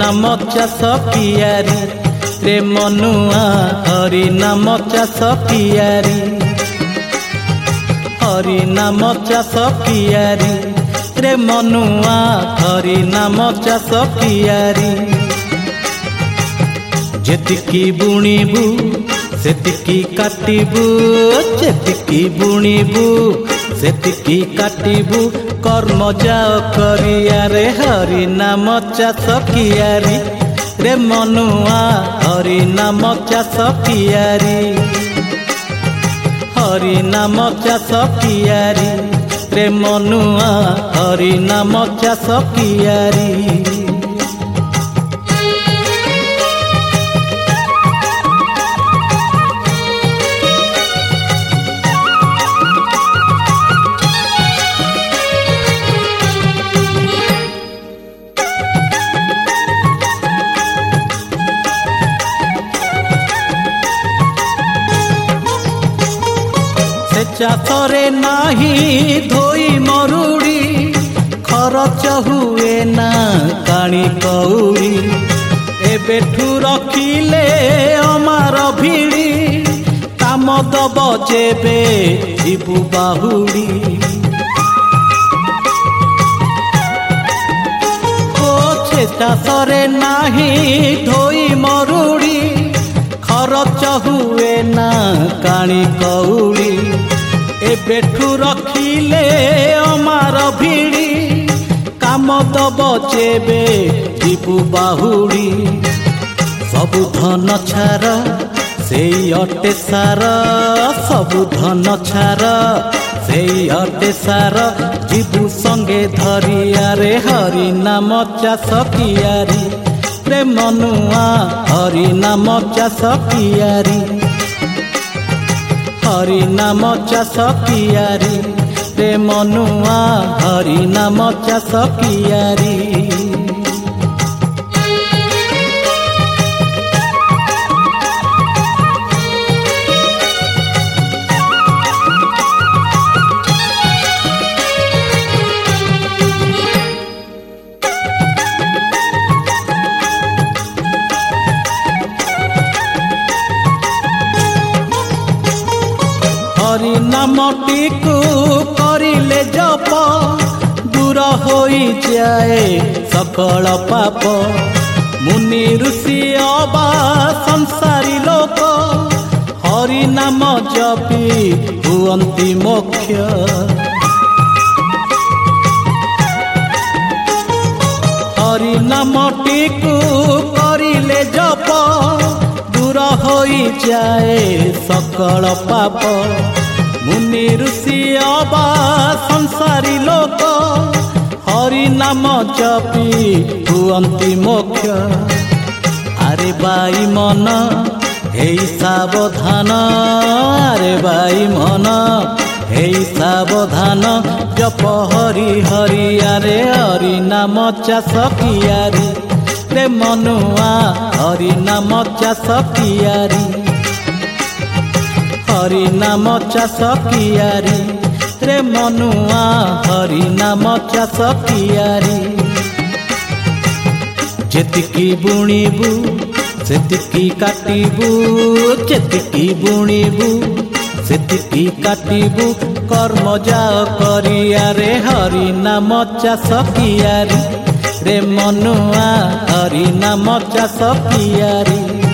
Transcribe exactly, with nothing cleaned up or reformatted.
नाम चाष कियारी रे मनुआ हरि नाम चाष कियारी हरि नाम चाष कियारी रे मनुआ हरि नाम चाष कियारी जेतिकी बुणीबू सेतिकी काटिबू जेतिकी बुणीबू सेतिकी काटिबू कर्म जाओ करिया रे हरि नाम चाष कियारी रे मनुआ हरि नाम चाष कियारी हरि नाम चाष कियारी रे मनुआ हरि नाम चाष कियारी चाषरे नाही धोई मरुड़ी खरच हुए ना काणी कौड़ी एबेठू रखिले अमार भिड़ी काम दब जेबे जीवु बाहुड़ी ओछे चाषरे नाही धोई मरुड़ी खरच हुए ना काणी कौड़ी एबेठू रखिले अमार भिड़ी काम दब जेबे जीवु बाहुड़ी सबु धन छार सेई अटे सार सबु धन छार सेई अटे सार जीवु संगे धरिया रे हरि नाम चाष कियारी रे मनुआ हरि नाम चाष कियारी हरि नाम चाष कियारी रे मनुआ हरि नाम चाष कियारी हरि नामटिकु करिले जप दूर होई जाए सकल पाप मुनि ऋषि अबा संसारी लोक हरि नाम जपी हुअन्ति मोक्ष हरि नामटिकु करिले जप दूर होई जाए सकल पाप मुनि ऋषि अबा संसारी लोक हरि नाम जपी हुअन्ति मोक्ष आरे बाई मन हेई सावधान आरे बाई मन हेई सावधान जप हरि हरि आरे हरि नाम चाष कियारी रे मनुआ हरि नाम चाष कियारी हरि नाम चाष कियारी रे मनुआ हरि नाम चाष कियारी जेतिकी बुणीबू सेतिकी काटिबू जेतिकी बुणीबू सेतिकी काटिबू कर्म जाओ करिया रे हरि नाम चाष कियारी रे मनुआ हरि नाम चाष कियारी।